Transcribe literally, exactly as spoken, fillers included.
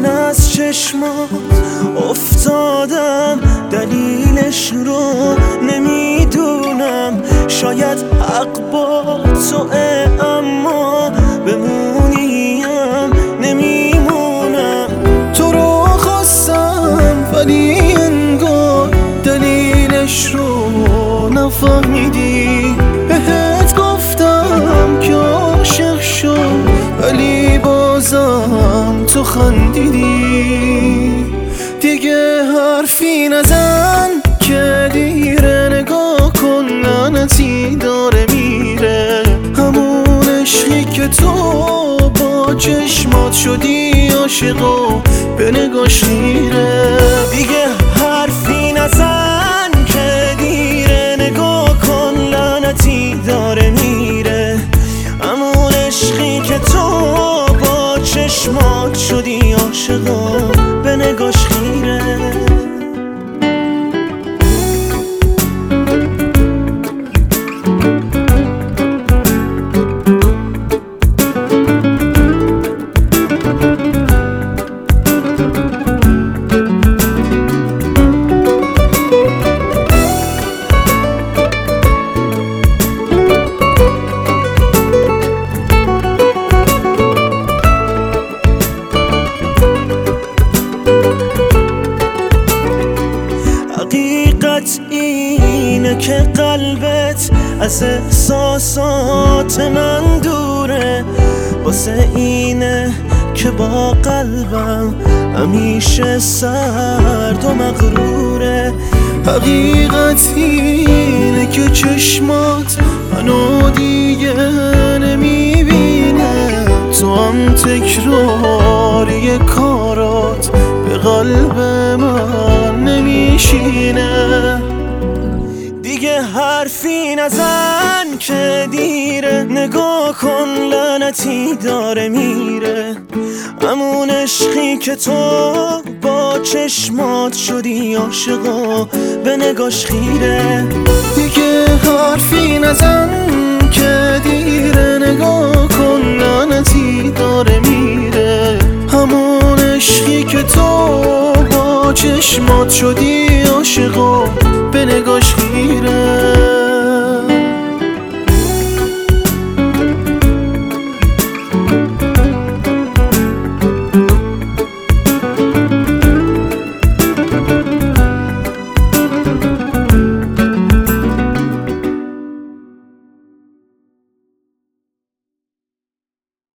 من از چشمات افتادم، دلیلش رو نمیدونم. شاید حق با توه اما بمونیم نمیمونم. تو رو خواستم ولی انگار دلیلش رو نفهمیدی. بهت گفتم که عاشق شد ولی بازم تو خندیدی. دیگه حرفی نزن که دیره، نگاه کن لعنتی داره میره. همون عشقی که تو با چشمات شدی عاشق و به نگاش میره. دیگه حرفی نزن که دیره، نگاه کن لعنتی داره میره. همون عشقی که تو با چشمات شدی عاشق و به نگاش خیره. حقیقت اینه که قلبت از احساسات من دوره. واسه اینه که با قلبم همیشه سرد و مغروره. حقیقت اینه که چشمات منو دیگه نمیبینه. تو هم تکراری کارات به قلب من نمیشینه. دیگه حرفی نزن که دیره، نگاه کن لعنتی داره میره. همون عشقی که تو با چشمات شدی عاشق و به نگاش خیره. دیگه حرفی نزن که دیره، نگاه کن لعنتی داره میره. همون عشقی که تو با چشمات شدی